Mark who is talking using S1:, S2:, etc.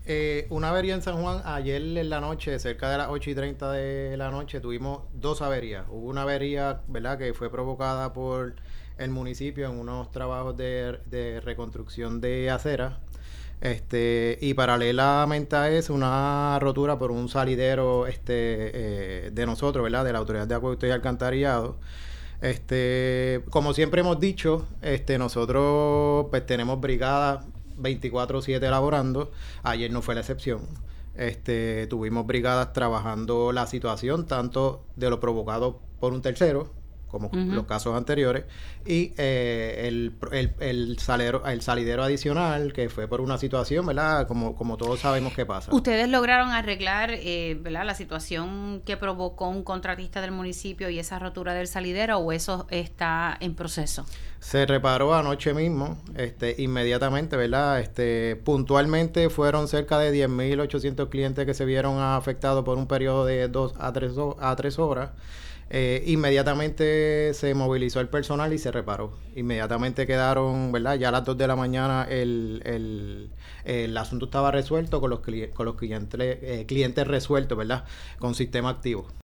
S1: Una avería en San Juan, ayer en la noche, cerca de las 8:30 de la noche, tuvimos dos averías. Hubo una avería, ¿verdad?, que fue provocada por el municipio en unos trabajos de reconstrucción de aceras. Y paralelamente a eso, una rotura por un salidero de nosotros, ¿verdad?, de la Autoridad de Acueducto y Alcantarillado. Como siempre hemos dicho, nosotros pues tenemos brigadas 24/7 elaborando. Ayer no fue la excepción. Tuvimos brigadas trabajando la situación, tanto de lo provocado por un tercero, como los casos anteriores, y el salidero adicional, que fue por una situación, ¿verdad? Como todos sabemos qué pasa.
S2: ¿Ustedes lograron arreglar, ¿verdad?, la situación que provocó un contratista del municipio y esa rotura del salidero, o eso está en proceso?
S1: Se reparó anoche mismo, inmediatamente, ¿verdad? Puntualmente fueron cerca de 10.800 clientes que se vieron afectados por un periodo de 2 a 3 horas. Inmediatamente se movilizó el personal y se reparó. Inmediatamente quedaron, ¿verdad? Ya a las 2 de la mañana el asunto estaba resuelto con los clientes resueltos, ¿verdad? Con sistema activo.